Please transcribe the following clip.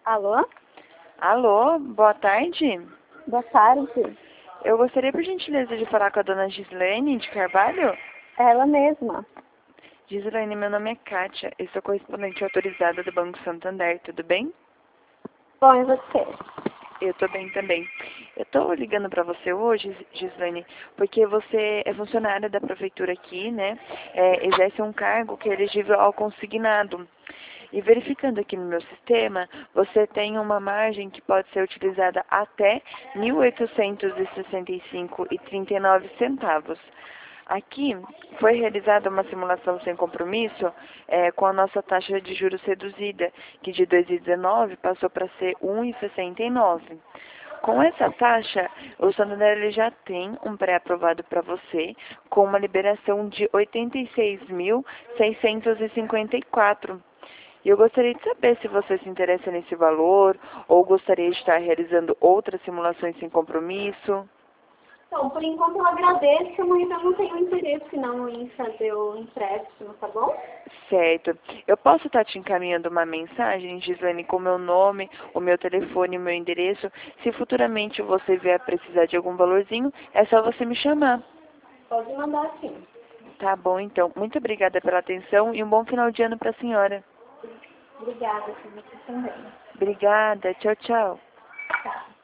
Alô? Alô, boa tarde. Boa tarde. Eu gostaria, por gentileza, de falar com a dona Gislaine de Carvalho. Ela mesma. Gislaine, meu nome é Kátia. Eu sou correspondente autorizada do Banco Santander, tudo bem? Bom, e você? Eu tô bem também. Eu tô ligando pra você hoje, Gislaine, porque você é funcionária da prefeitura aqui, né? Exerce um cargo que é elegível ao consignado. E verificando aqui no meu sistema, você tem uma margem que pode ser utilizada até R$ 1.865,39. Aqui foi realizada uma simulação sem compromisso com a nossa taxa de juros reduzida, que de 2019 passou para ser 1,69. Com essa taxa, o Santander ele já tem um pré-aprovado para você, com uma liberação de 86.654. E eu gostaria de saber se você se interessa nesse valor ou gostaria de estar realizando outras simulações sem compromisso. Então, por enquanto eu agradeço, mas eu não tenho interesse não em fazer o empréstimo, tá bom? Certo. Eu posso estar te encaminhando uma mensagem, Gislaine, com meu nome, o meu telefone, o meu endereço. Se futuramente você vier precisar de algum valorzinho, é só você me chamar. Pode mandar sim. Tá bom, então. Muito obrigada pela atenção e um bom final de ano para a senhora. Obrigada, você também. Obrigada. Tchau, tchau. Tá.